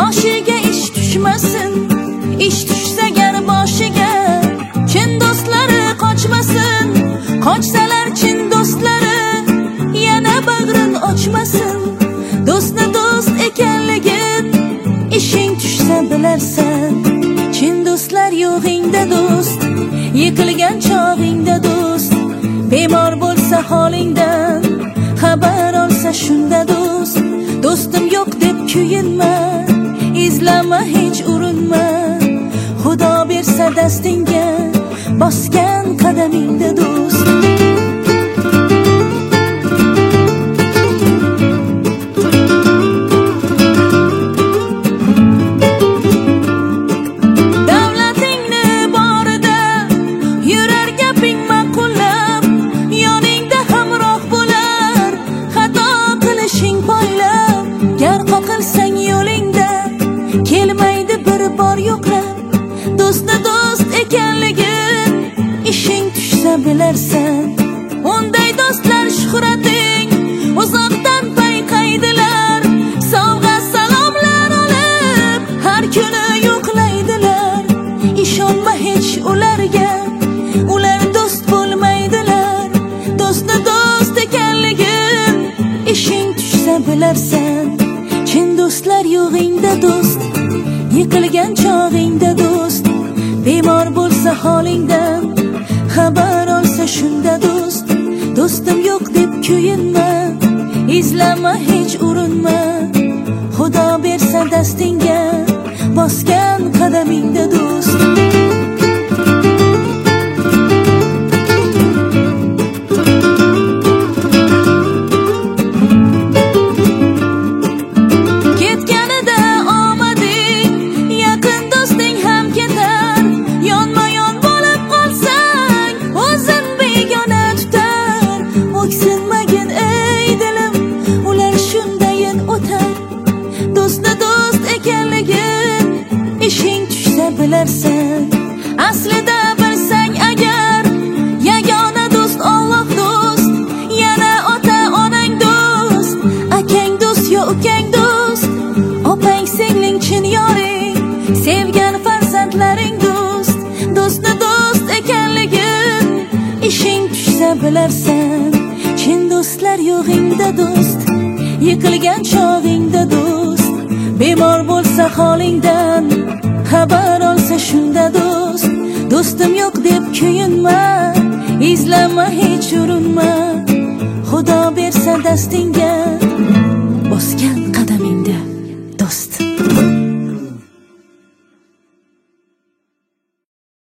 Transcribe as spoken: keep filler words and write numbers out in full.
boshiga ish tushmasin. Ish tushsa gar boshiga, chin do'stlari qochmasin. Qochsalar chin do'stlari yana bag'rin ochmasin. Do'stni do'st ekanligin ishing tushsa bilarsan. Chin do'stlar yo'g'ingda do'st, yiqilgan chog'ingda do'st, bemor bo'lsa holingdan xabar olsa shunda do'st. Do'stim yo'q deb kuyinma, izlama hech urinma. Xudo bersa dastingga, bosgan qadamingda do'st. Davlatingni borida yurar gaping ma'qullab, yoningda hamroh bo'lar xato qilishing poylab. Gar qoqilsang yo'lingda kelmaydi bir bor yo'qlab. Do'stni do'st ekanligin ishing tushsa bilarsan. Unday do'stlar shuhrating uzoqdan payqaydilar. Sovg'a salomlar olib har kuni yo'qlaydilar. Ishonma hech ularga, ular do'st bo'lmaydilar. Do'stni do'st ekanligin ishing tushsa bilarsan. Chin do'stlar yo'g'ingda do'st, yiqilgan chog'ingda do'st, bemor bo'lsa holingdan xabar olsa shunda do'st. Do'stim yo'q deb kuyinma, izlama hech urinma. Xudo bersa dastingga, bosgan qadamingda do'st. Ketganida omading, yaqin do'sting ham ketar. Yonma-yon bo'lib qolsang, o'zin begona tutar. O'ksinmagin ey dilim, ular shundayin o'tar. Do'stni do'st ekanligin ishing tushsa bilarsan. Aslida bilsang agar, yagona do'st Alloh do'st. Yana ota onang do'st, akang do'st yo ukang do'st, opang singling chin yoring, sevgan farzandlaring do'st. Do'stni do'st ekanligin ishing tushsa bilarsan. Chin do'stlar yo'g'ingda do'st, yiqilgan chog'ingda do'st, bemor bo'lsa holingdan xabar olsa shunda do'st. Do'stim yo'q deb kuyinma, izlama hech urinma. Xudo bersa dastingga,